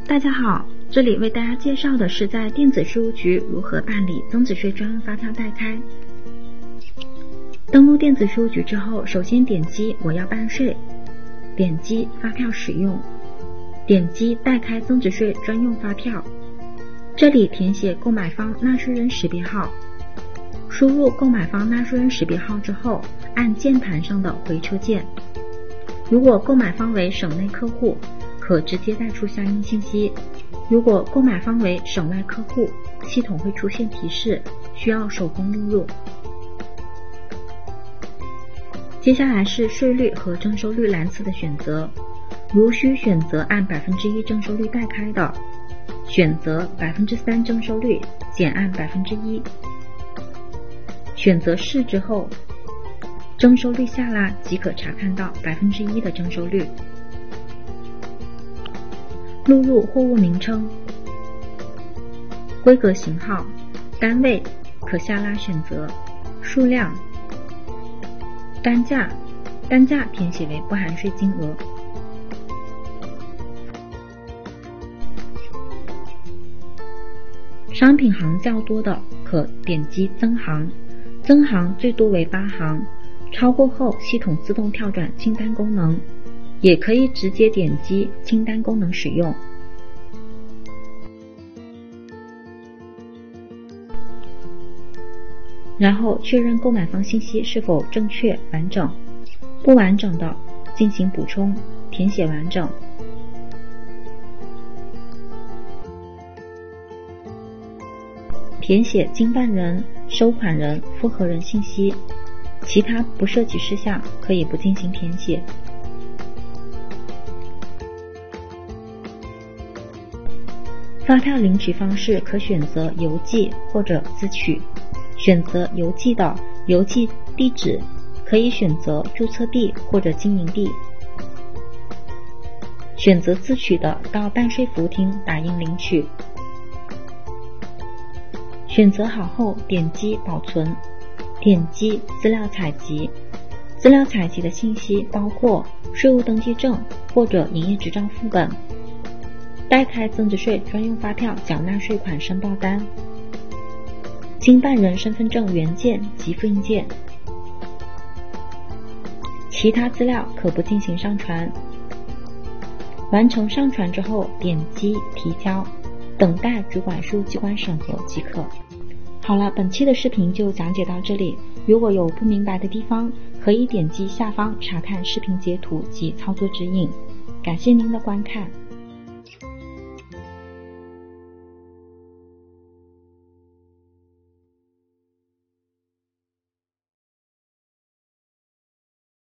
大家好，这里为大家介绍的是在电子税务局如何办理增值税专用发票代开。登录电子税务局之后，首先点击我要办税，点击发票使用，点击代开增值税专用发票，这里填写购买方纳税人识别号，输入购买方纳税人识别号之后，按键盘上的回车键。如果购买方为省内客户，可直接带出相应信息；如果购买方为省外客户，系统会出现提示，需要手工录入。接下来是税率和征收率栏次的选择，如需选择按1%征收率代开的，选择3%征收率减按1%，选择是之后，征收率下拉即可查看到1%的征收率。录入货物名称、规格型号、单位可下拉选择，数量、单价填写为不含税金额。商品行较多的可点击增行，增行最多为8行，超过后系统自动跳转清单功能，也可以直接点击清单功能使用。然后确认购买方信息是否正确完整，不完整的进行补充，填写完整。填写经办人、收款人、复核人信息，其他不涉及事项可以不进行填写。发票领取方式可选择邮寄或者自取，选择邮寄的，邮寄地址可以选择注册地或者经营地，选择自取的，到办税服务厅打印领取。选择好后点击保存，点击资料采集，资料采集的信息包括税务登记证或者营业执照副本、代开增值税专用发票缴纳税款申报单、经办人身份证原件及复印件，其他资料可不进行上传。完成上传之后，点击提交，等待主管税务机关审核即可。好了，本期的视频就讲解到这里，如果有不明白的地方，可以点击下方查看视频截图及操作指引。感谢您的观看。